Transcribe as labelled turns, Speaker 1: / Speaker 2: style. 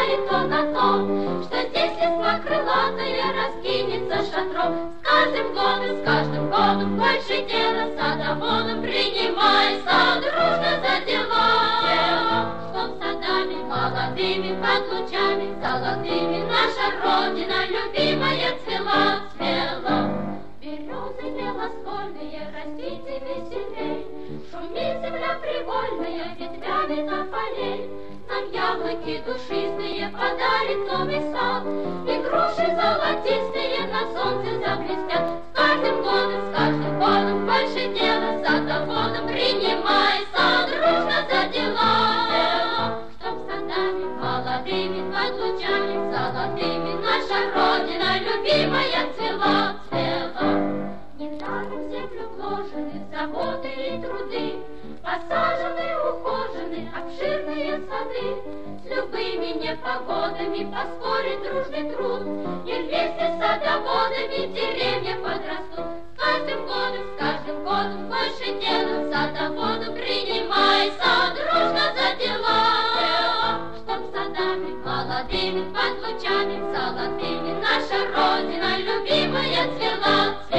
Speaker 1: знает он о том, что здесь листва крылатая раскинется шатром. С каждым годом больше дела садоводом принимается дружно за дела. Чтоб садами молодыми под лучами золотыми наша Родина любимая цвела, цвела. Березы белоствольные, растите веселей, шумит земля привольная ветвями на полей. Нам яблоки душистые подарит новый сад, и груши золотистые на солнце заблестят. С каждым годом больше дела садоводом принимается дружно за дела. Чтоб садами молодыми под лучами золотыми наша Родина любимая цвела, цвела. Недаром в землю вложены заботы и труды, посажены, ухожены обширные сады. С любыми непогодами поспорит дружный труд, и вместе с садоводами деревья подрастут. С каждым годом больше дела садоводу принимается дружно за дела. Чтоб садами молодыми под лучами золотыми наша Родина любимая цвела.